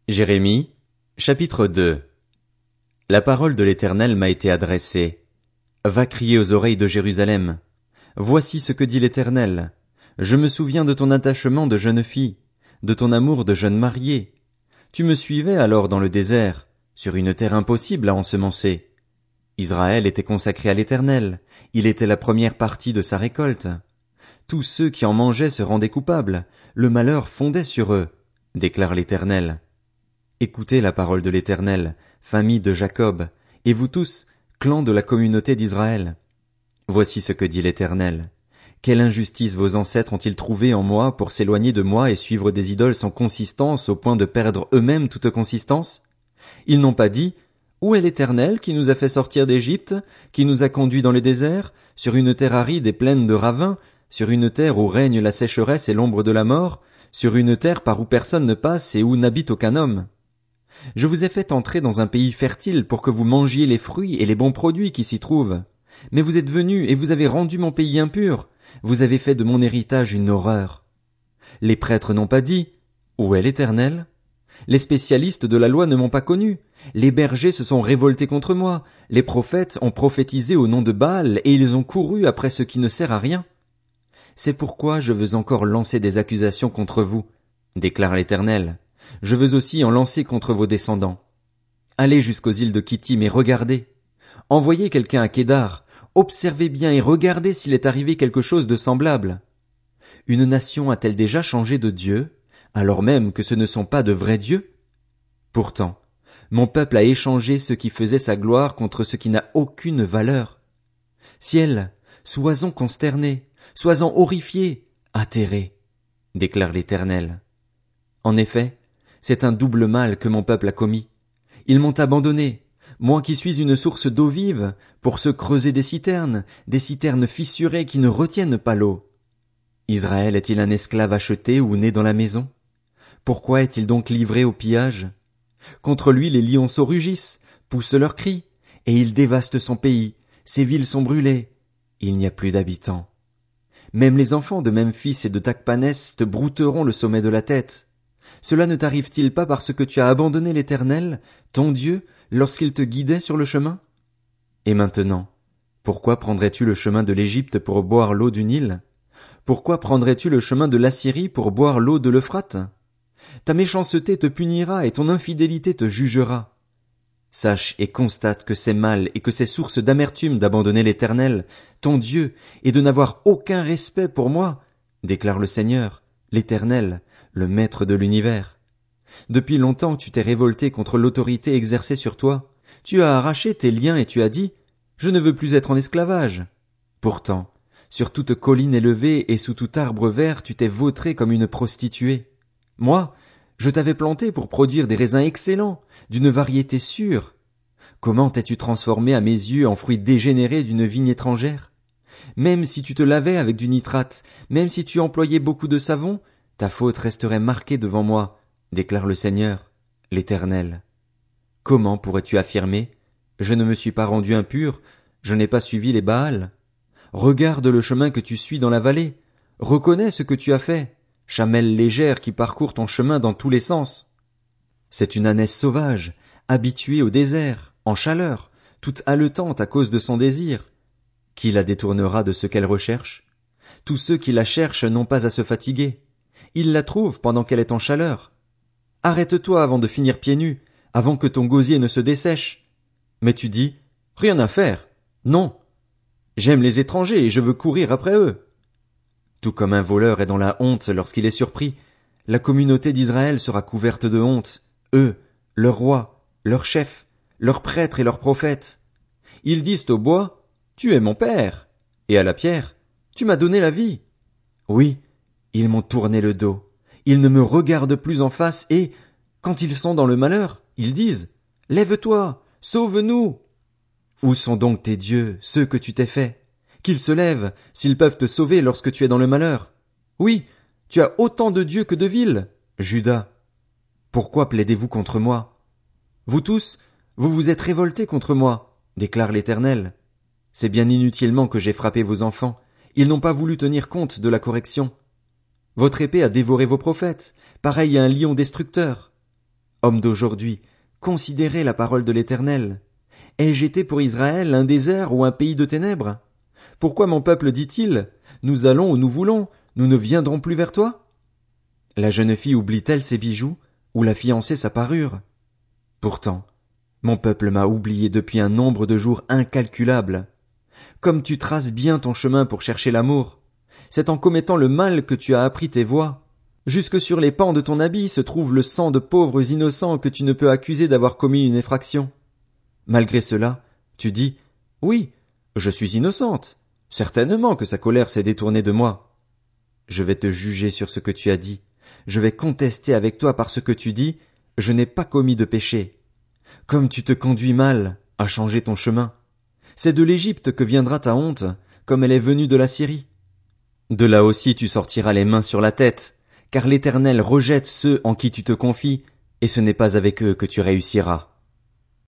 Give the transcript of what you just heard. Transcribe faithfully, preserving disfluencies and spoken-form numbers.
Jérémie, chapitre deux. La parole de l'Éternel m'a été adressée. Va crier aux oreilles de Jérusalem. Voici ce que dit l'Éternel. Je me souviens de ton attachement de jeune fille, de ton amour de jeune mariée. Tu me suivais alors dans le désert, sur une terre impossible à ensemencer. Israël était consacré à l'Éternel, il était la première partie de sa récolte. Tous ceux qui en mangeaient se rendaient coupables, le malheur fondait sur eux, déclare l'Éternel. Écoutez la parole de l'Éternel, famille de Jacob, et vous tous, clans de la communauté d'Israël. Voici ce que dit l'Éternel. Quelle injustice vos ancêtres ont-ils trouvé en moi pour s'éloigner de moi et suivre des idoles sans consistance au point de perdre eux-mêmes toute consistance? Ils n'ont pas dit, où est l'Éternel qui nous a fait sortir d'Égypte, qui nous a conduits dans le désert, sur une terre aride et pleine de ravins, sur une terre où règne la sécheresse et l'ombre de la mort, sur une terre par où personne ne passe et où n'habite aucun homme? Je vous ai fait entrer dans un pays fertile pour que vous mangiez les fruits et les bons produits qui s'y trouvent. Mais vous êtes venus et vous avez rendu mon pays impur. Vous avez fait de mon héritage une horreur. Les prêtres n'ont pas dit, où est l'Éternel? Les spécialistes de la loi ne m'ont pas connu. Les bergers se sont révoltés contre moi. Les prophètes ont prophétisé au nom de Baal et ils ont couru après ce qui ne sert à rien. C'est pourquoi je veux encore lancer des accusations contre vous, déclare l'Éternel. Je veux aussi en lancer contre vos descendants. Allez jusqu'aux îles de Kittim et regardez. Envoyez quelqu'un à Kédar. Observez bien et regardez s'il est arrivé quelque chose de semblable. Une nation a-t-elle déjà changé de Dieu, alors même que ce ne sont pas de vrais dieux? Pourtant, mon peuple a échangé ce qui faisait sa gloire contre ce qui n'a aucune valeur. Ciel, sois-en consternés, sois-en horrifiés, atterrés, déclare l'Éternel. En effet, c'est un double mal que mon peuple a commis. Ils m'ont abandonné, moi qui suis une source d'eau vive, pour se creuser des citernes, des citernes fissurées qui ne retiennent pas l'eau. Israël est-il un esclave acheté ou né dans la maison? Pourquoi est-il donc livré au pillage? Contre lui les lionceaux rugissent, poussent leurs cris, et ils dévastent son pays, ses villes sont brûlées. Il n'y a plus d'habitants. Même les enfants de Memphis et de Tachpanès te brouteront le sommet de la tête. Cela ne t'arrive-t-il pas parce que tu as abandonné l'Éternel, ton Dieu, lorsqu'il te guidait sur le chemin? Et maintenant, pourquoi prendrais-tu le chemin de l'Égypte pour boire l'eau du Nil? Pourquoi prendrais-tu le chemin de l'Assyrie pour boire l'eau de l'Euphrate? Ta méchanceté te punira et ton infidélité te jugera. Sache et constate que c'est mal et que c'est source d'amertume d'abandonner l'Éternel, ton Dieu, et de n'avoir aucun respect pour moi, déclare le Seigneur, l'Éternel, le Maître de l'univers. Depuis longtemps tu t'es révolté contre l'autorité exercée sur toi. Tu as arraché tes liens et tu as dit, je ne veux plus être en esclavage. Pourtant, sur toute colline élevée et sous tout arbre vert, tu t'es vautré comme une prostituée. Moi, je t'avais planté pour produire des raisins excellents, d'une variété sûre. Comment t'es-tu transformé à mes yeux en fruits dégénérés d'une vigne étrangère? Même si tu te lavais avec du nitrate, même si tu employais beaucoup de savon, ta faute resterait marquée devant moi, déclare le Seigneur, l'Éternel. Comment pourrais-tu affirmer, je ne me suis pas rendu impur, je n'ai pas suivi les Baals? Regarde le chemin que tu suis dans la vallée, reconnais ce que tu as fait, chamelle légère qui parcourt ton chemin dans tous les sens. C'est une ânesse sauvage, habituée au désert, en chaleur, toute haletante à cause de son désir. Qui la détournera de ce qu'elle recherche? Tous ceux qui la cherchent n'ont pas à se fatiguer. Ils la trouvent pendant qu'elle est en chaleur. Arrête-toi avant de finir pieds nus, avant que ton gosier ne se dessèche. Mais tu dis, rien à faire. Non. J'aime les étrangers et je veux courir après eux. Tout comme un voleur est dans la honte lorsqu'il est surpris, la communauté d'Israël sera couverte de honte, eux, leurs rois, leurs chefs, leurs prêtres et leurs prophètes. Ils disent au bois, tu es mon père, et à la pierre, tu m'as donné la vie. Oui, ils m'ont tourné le dos, ils ne me regardent plus en face et, quand ils sont dans le malheur, ils disent, lève-toi, sauve-nous. Où sont donc tes dieux, ceux que tu t'es faits? Qu'ils se lèvent, s'ils peuvent te sauver lorsque tu es dans le malheur. Oui, tu as autant de dieux que de villes, Juda. Pourquoi plaidez-vous contre moi? Vous tous, vous vous êtes révoltés contre moi, déclare l'Éternel. C'est bien inutilement que j'ai frappé vos enfants, ils n'ont pas voulu tenir compte de la correction. Votre épée a dévoré vos prophètes, pareil à un lion destructeur. Homme d'aujourd'hui, considérez la parole de l'Éternel. Ai-je été pour Israël un désert ou un pays de ténèbres? Pourquoi mon peuple dit-il, nous allons où nous voulons, nous ne viendrons plus vers toi? La jeune fille oublie-t-elle ses bijoux, ou la fiancée sa parure? Pourtant, mon peuple m'a oublié depuis un nombre de jours incalculable. Comme tu traces bien ton chemin pour chercher l'amour, c'est en commettant le mal que tu as appris tes voies. Jusque sur les pans de ton habit se trouve le sang de pauvres innocents que tu ne peux accuser d'avoir commis une effraction. Malgré cela, tu dis, oui, je suis innocente. Certainement que sa colère s'est détournée de moi. Je vais te juger sur ce que tu as dit. Je vais contester avec toi par ce que tu dis, je n'ai pas commis de péché. Comme tu te conduis mal, à changer ton chemin. C'est de l'Égypte que viendra ta honte, comme elle est venue de la Syrie. De là aussi tu sortiras les mains sur la tête, car l'Éternel rejette ceux en qui tu te confies, et ce n'est pas avec eux que tu réussiras.